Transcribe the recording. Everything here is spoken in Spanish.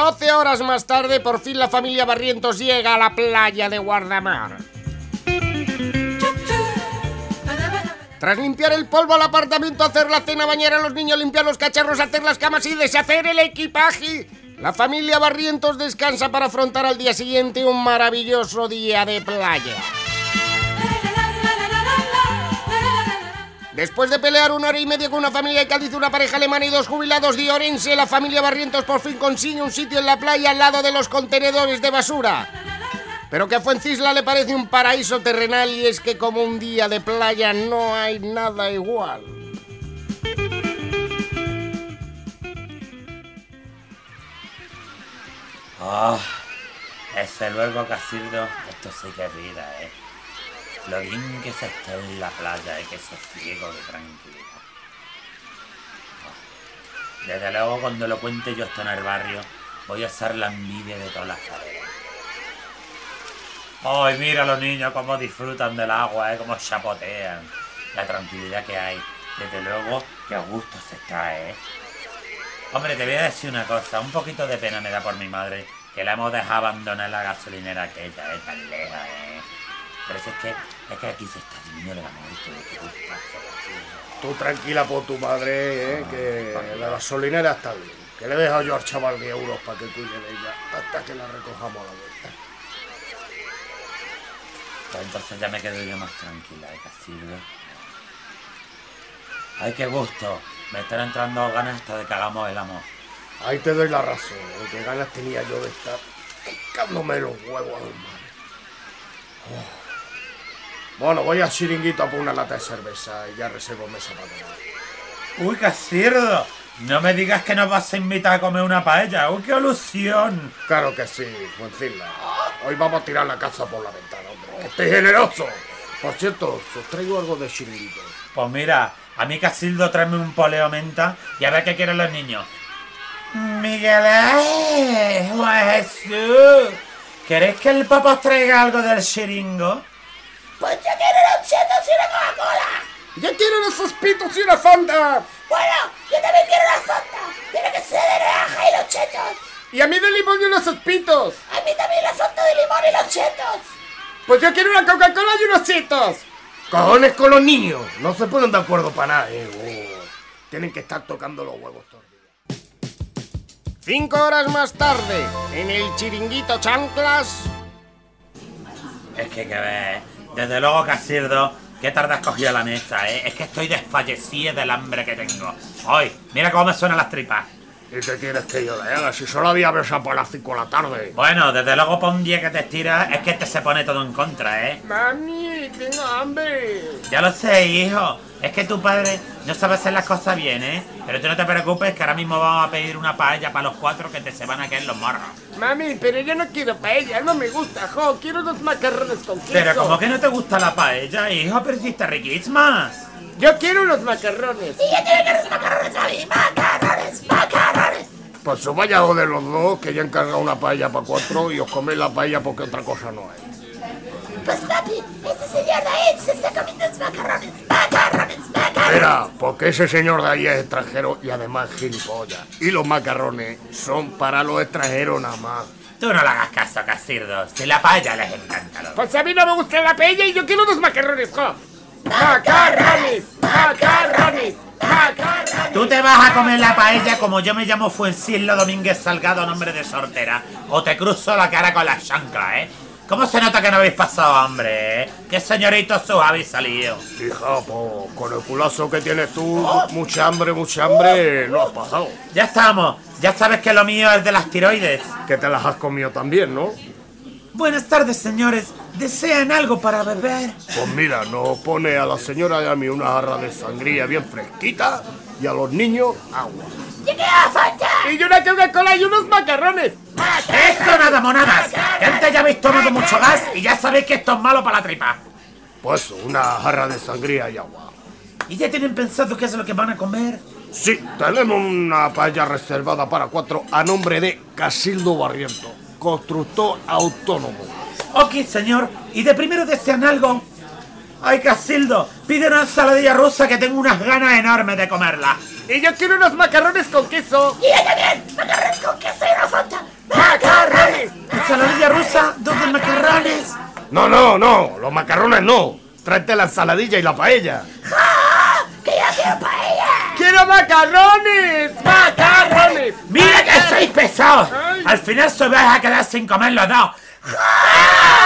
12 horas más tarde, por fin la familia Barrientos llega a la playa de Guardamar. Tras limpiar el polvo al apartamento, hacer la cena, bañar a los niños, limpiar los cacharros, hacer las camas y deshacer el equipaje, la familia Barrientos descansa para afrontar al día siguiente un maravilloso día de playa. Después de pelear 1 hora y media con una familia de Cádiz, una pareja alemana y 2 jubilados de Orense, la familia Barrientos por fin consigue un sitio en la playa al lado de los contenedores de basura. Pero que a Fuencisla le parece un paraíso terrenal, y es que como un día de playa no hay nada igual. Ese luego, Casildo, esto sí que es vida, Lo bien que se está en la playa, que sosiego, de tranquilidad. Desde luego, cuando lo cuente yo esto en el barrio, voy a hacer la envidia de todas las caderas. ¡Ay, mira los niños cómo disfrutan del agua, cómo chapotean! La tranquilidad que hay. Desde luego, qué a gusto se está, Hombre, te voy a decir una cosa. Un poquito de pena me da por mi madre, que la hemos dejado abandonar la gasolinera aquella, tan lejos, Pero es que aquí se está disminuyendo la muerte. ¿Qué gusta? Tú tranquila por tu madre, que la gasolinera está bien. Que le he dejado yo al chaval 10 euros para que cuide de ella hasta que la recojamos a la vuelta. Pues entonces ya me quedo yo más tranquila, Casildo. ¡Ay, qué gusto! Me están entrando ganas hasta de que hagamos el amor. Ahí te doy la razón, qué ganas tenía yo de estar tocándome los huevos, hermano. Bueno, voy al chiringuito a por una lata de cerveza y ya reservo mesa para tomar. ¡Uy, Casildo! No me digas que nos vas a invitar a comer una paella. ¡Uy, qué ilusión! Claro que sí, Fuencisla. Hoy vamos a tirar la casa por la ventana, hombre. ¡Estoy generoso! Por cierto, os traigo algo de chiringuito. Pues mira, a mí, Casildo, tráeme un poleo menta y a ver qué quieren los niños. ¡Miguel! ¡Juan Jesús! ¿Queréis que el papá os traiga algo del chiringo? Pues yo quiero unos chetos y una Coca-Cola. ¡Yo quiero unos sospitos y una Fanta! Bueno, yo también quiero una Fanta. Tiene que ser de naranja y los chetos. ¡Y a mí de limón y unos sospitos! A mí también la Fanta de limón y los chetos. Pues yo quiero una Coca-Cola y unos chetos. ¡Cojones con los niños! No se ponen de acuerdo para nada, Tienen que estar tocando los huevos todos los días. 5 horas más tarde, en el chiringuito Chanclas. Es que ves, desde luego, Casildo, qué tarde has cogido la mesa, Es que estoy desfallecida del hambre que tengo. ¡Ay! Mira cómo me suenan las tripas. ¿Y qué quieres que yo le haga? Si solo había besado por las 5 de la tarde. Bueno, desde luego, por un día que te estiras, es que te se pone todo en contra, Mami, tengo hambre. Ya lo sé, hijo. Es que tu padre no sabe hacer las cosas bien, Pero tú no te preocupes, que ahora mismo vamos a pedir una paella para los 4 que te se van a caer los morros. Mami, pero yo no quiero paella, no me gusta, quiero unos macarrones con queso. Pero ¿cómo que no te gusta la paella, hijo? Pero si está riquísimas. Yo quiero unos macarrones. Sí, yo quiero unos macarrones a mí. Macarrones. Pues os vaya a joder los dos, que ya han cargado una paella para 4 y os coméis la paella porque otra cosa no hay. Pues papi, ese señor de ahí se está comiendo los macarrones. Mira, porque ese señor de ahí es extranjero y además gilipollas. Y los macarrones son para los extranjeros nada más. Tú no le hagas caso, Casildo. Si la paella les encanta. Pues a mí no me gusta la paella y yo quiero unos macarrones, ¡Macarrones! Tú te vas a comer la paella como yo me llamo Fuencisla Domínguez Salgado, nombre de sortera, o te cruzo la cara con la chancla, ¿Cómo se nota que no habéis pasado hambre, ¿Qué señoritos sus habéis salido? Hija, pues con el culazo que tienes tú, mucha hambre, no has pasado. Ya estamos, ya sabes que lo mío es de las tiroides. Que te las has comido también, ¿no? Buenas tardes, señores. ¿Desean algo para beber? Pues mira, nos pone a la señora y a mí una jarra de sangría bien fresquita y a los niños agua. ¡Yo quiero Fanta! Y yo una Coca-Cola y unos macarrones. ¡Esto nada, monadas! Que antes ya habéis tomado mucho gas y ya sabéis que esto es malo para la tripa. Pues una jarra de sangría y agua. ¿Y ya tienen pensado qué es lo que van a comer? Sí, tenemos una paella reservada para 4 a nombre de Casildo Barrientos, constructor autónomo. Ok, señor. ¿Y de primero desean algo? ¡Ay, Casildo! Pide una ensaladilla rusa que tengo unas ganas enormes de comerla. Y yo quiero unos macarrones con queso. Y yo también, macarrones con queso y una Fanta. No, los macarrones no. Tráete la ensaladilla y la paella. ¡Ja! ¡Que yo quiero paella! ¡Quiero macarrones! ¡Macarrones! ¡Mira que sois pesados! Al final se vais a quedar sin comer los dos. ¡Ja!